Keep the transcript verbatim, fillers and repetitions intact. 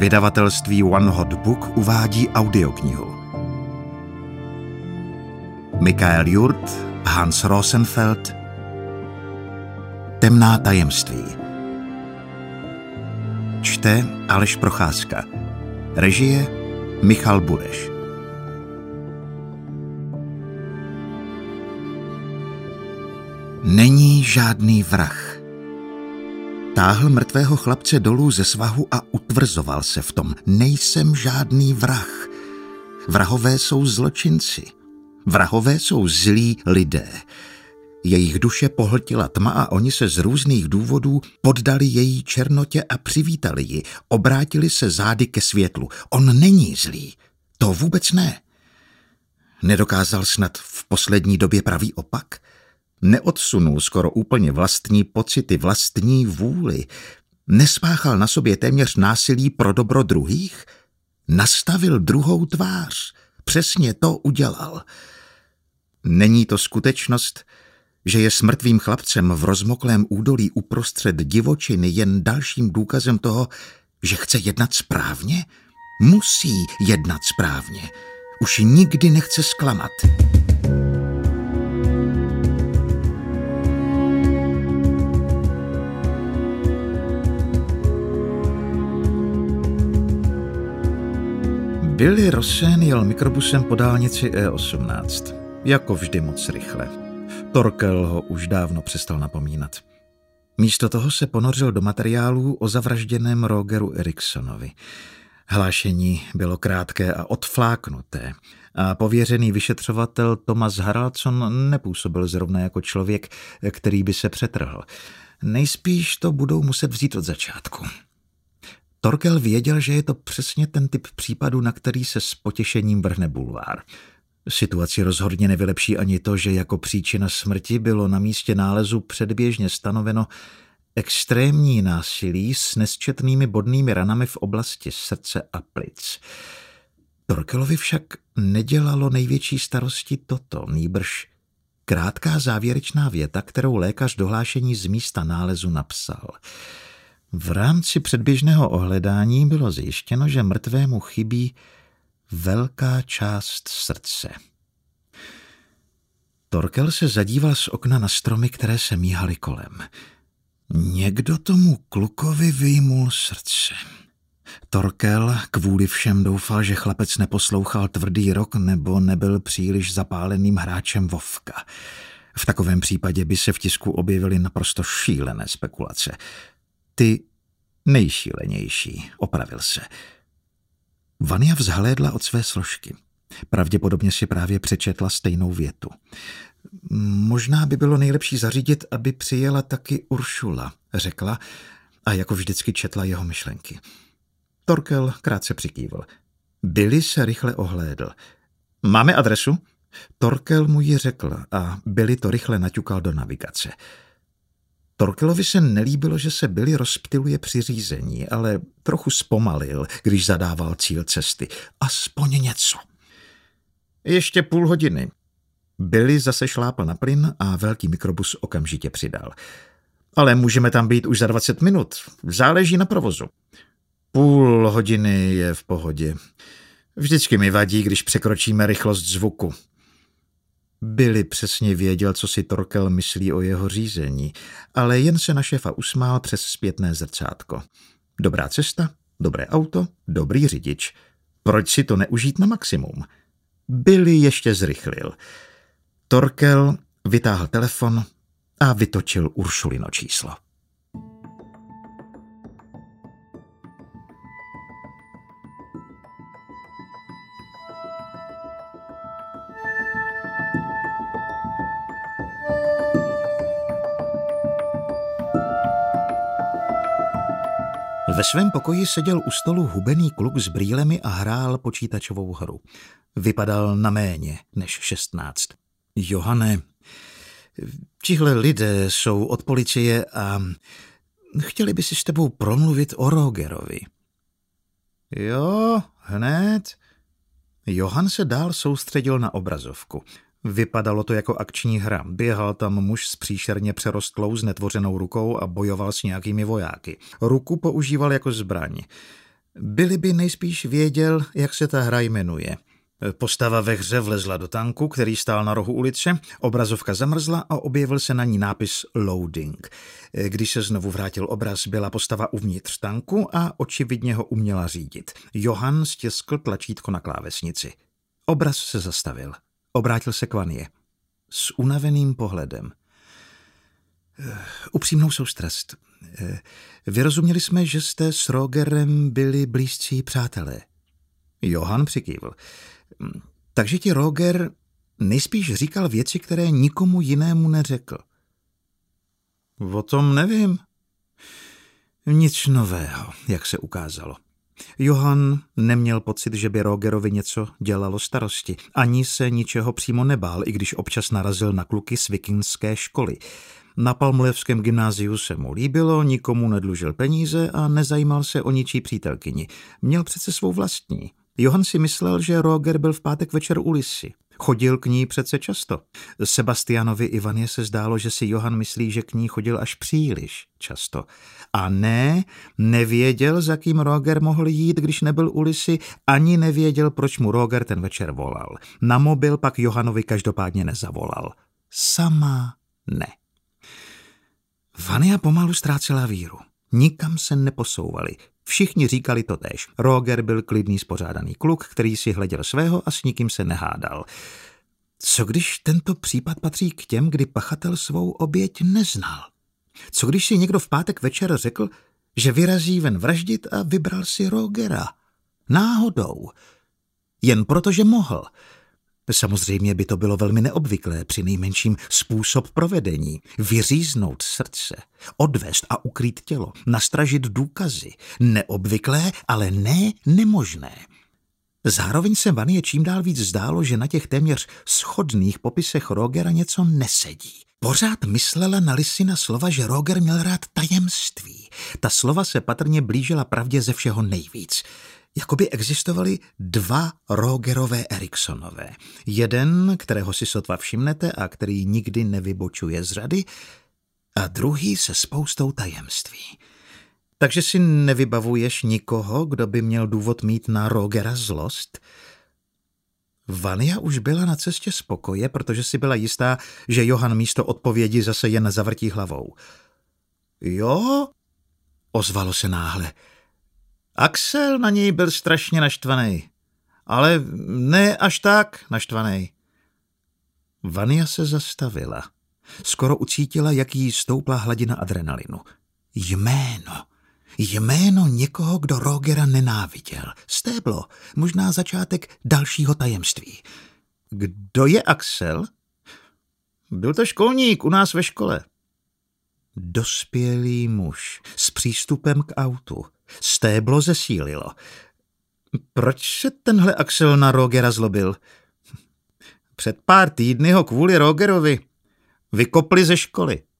Vydavatelství One Hot Book uvádí audioknihu. Michael Jurt, Hans Rosenfeld, Temná tajemství. Čte Aleš Procházka. Režie Michal Bureš. Není žádný vrah. Táhl mrtvého chlapce dolů ze svahu a utvrzoval se v tom. Nejsem žádný vrah. Vrahové jsou zločinci. Vrahové jsou zlí lidé. Jejich duše pohltila tma a oni se z různých důvodů poddali její černotě a přivítali ji. Obrátili se zády ke světlu. On není zlý. To vůbec ne. Nedokázal snad v poslední době pravý opak? Neodsunul skoro úplně vlastní pocity, vlastní vůli. Nespáchal na sobě téměř násilí pro dobro druhých? Nastavil druhou tvář. Přesně to udělal. Není to skutečnost, že je s mrtvým chlapcem v rozmoklém údolí uprostřed divočiny jen dalším důkazem toho, že chce jednat správně? Musí jednat správně. Už nikdy nechce zklamat. Billy Rosen jel mikrobusem po dálnici E osmnáct. Jako vždy moc rychle. Torkel ho už dávno přestal napomínat. Místo toho se ponořil do materiálů o zavražděném Rogeru Eriksonovi. Hlášení bylo krátké a odfláknuté a pověřený vyšetřovatel Thomas Haraldson nepůsobil zrovna jako člověk, který by se přetrhl. Nejspíš to budou muset vzít od začátku. Torkel věděl, že je to přesně ten typ případu, na který se s potěšením vrhne bulvár. Situaci rozhodně nevylepší ani to, že jako příčina smrti bylo na místě nálezu předběžně stanoveno extrémní násilí s nesčetnými bodnými ranami v oblasti srdce a plic. Torkelovi však nedělalo největší starosti toto, nýbrž krátká závěrečná věta, kterou lékař do hlášení z místa nálezu napsal. V rámci předběžného ohledání bylo zjištěno, že mrtvému chybí velká část srdce. Torkel se zadíval z okna na stromy, které se míhaly kolem. Někdo tomu klukovi vyjmul srdce. Torkel kvůli všem doufal, že chlapec neposlouchal tvrdý rok nebo nebyl příliš zapáleným hráčem Vovka. V takovém případě by se v tisku objevily naprosto šílené spekulace. Ty nejšílenější, opravil se. Vania vzhlédla od své složky. Pravděpodobně si právě přečetla stejnou větu. Možná by bylo nejlepší zařídit, aby přijela taky Uršula, řekla a jako vždycky četla jeho myšlenky. Torkel krátce přikývl. Billy se rychle ohlédl. Máme adresu? Torkel mu ji řekl a Billy to rychle naťukal do navigace. Torkelovi se nelíbilo, že se Billy rozptyluje při řízení, ale trochu zpomalil, když zadával cíl cesty. Aspoň něco. Ještě půl hodiny. Billy zase šlápl na plyn a velký mikrobus okamžitě přidal. Ale můžeme tam být už za dvacet minut. Záleží na provozu. Půl hodiny je v pohodě. Vždycky mi vadí, když překročíme rychlost zvuku. Billy přesně věděl, co si Torkel myslí o jeho řízení, ale jen se na šéfa usmál přes zpětné zrcátko. Dobrá cesta, dobré auto, dobrý řidič. Proč si to neužít na maximum? Billy ještě zrychlil. Torkel vytáhl telefon a vytočil Uršulino číslo. Ve svém pokoji seděl u stolu hubený kluk s brýlemi a hrál počítačovou hru. Vypadal na méně než šestnáct. Johane, tihle lidé jsou od policie a chtěli by si s tebou promluvit o Rogerovi. Jo, hned. Johan se dál soustředil na obrazovku. Vypadalo to jako akční hra. Běhal tam muž s příšerně přerostlou znetvořenou rukou a bojoval s nějakými vojáky. Ruku používal jako zbraň. Billy by nejspíš věděl, jak se ta hra jmenuje. Postava ve hře vlezla do tanku, který stál na rohu ulice, obrazovka zamrzla a objevil se na ní nápis Loading. Když se znovu vrátil obraz, byla postava uvnitř tanku a očividně ho uměla řídit. Johann stiskl tlačítko na klávesnici. Obraz se zastavil. Obrátil se k Vanie. S unaveným pohledem. Upřímnou soustrast. Vyrozuměli jsme, že jste s Rogerem byli blízcí přátelé. Johann přikývl. Takže ti Roger nejspíš říkal věci, které nikomu jinému neřekl. O tom nevím. Nic nového, jak se ukázalo. Johann neměl pocit, že by Rogerovi něco dělalo starosti. Ani se ničeho přímo nebál, i když občas narazil na kluky z vikingské školy. Na Palmolevském gymnáziu se mu líbilo, nikomu nedlužil peníze a nezajímal se o ničí přítelkyni. Měl přece svou vlastní. Johann si myslel, že Roger byl v pátek večer u Lisy. Chodil k ní přece často. Sebastianovi Ivaně se zdálo, že si Johann myslí, že k ní chodil až příliš často. A ne, nevěděl, za kým Roger mohl jít, když nebyl u Lisy, ani nevěděl, proč mu Roger ten večer volal. Na mobil pak Johannovi každopádně nezavolal. Sama ne. Vania pomalu ztrácela víru. Nikam se neposouvali. Všichni říkali totéž. Roger byl klidný, spořádaný kluk, který si hleděl svého a s nikým se nehádal. Co když tento případ patří k těm, kdy pachatel svou oběť neznal? Co když si někdo v pátek večer řekl, že vyrazí ven vraždit a vybral si Rogera? Náhodou. Jen proto, že mohl. Samozřejmě by to bylo velmi neobvyklé, při nejmenším způsob provedení. Vyříznout srdce, odvést a ukrýt tělo, nastražit důkazy. Neobvyklé, ale ne nemožné. Zároveň se Vanie čím dál víc zdálo, že na těch téměř shodných popisech Rogera něco nesedí. Pořád myslela na Lisina slova, že Roger měl rád tajemství. Ta slova se patrně blížila pravdě ze všeho nejvíc. Jakoby existovaly dva Rogerové Eriksonové. Jeden, kterého si sotva všimnete a který nikdy nevybočuje z řady, a druhý se spoustou tajemství. Takže si nevybavuješ nikoho, kdo by měl důvod mít na Rogera zlost? Vania už byla na cestě spokoje, protože si byla jistá, že Johann místo odpovědi zase jen zavrtí hlavou. Jo? Ozvalo se náhle. Axel na něj byl strašně naštvaný, ale ne až tak naštvaný. Vania se zastavila. Skoro ucítila, jak jí stoupla hladina adrenalinu. Jméno. Jméno někoho, kdo Rogera nenáviděl. Stéblo, možná začátek dalšího tajemství. Kdo je Axel? Byl to školník u nás ve škole. Dospělý muž s přístupem k autu. Stéblo zesílilo. Proč se tenhle Axel na Rogera zlobil? Před pár týdny ho kvůli Rogerovi vykopli ze školy.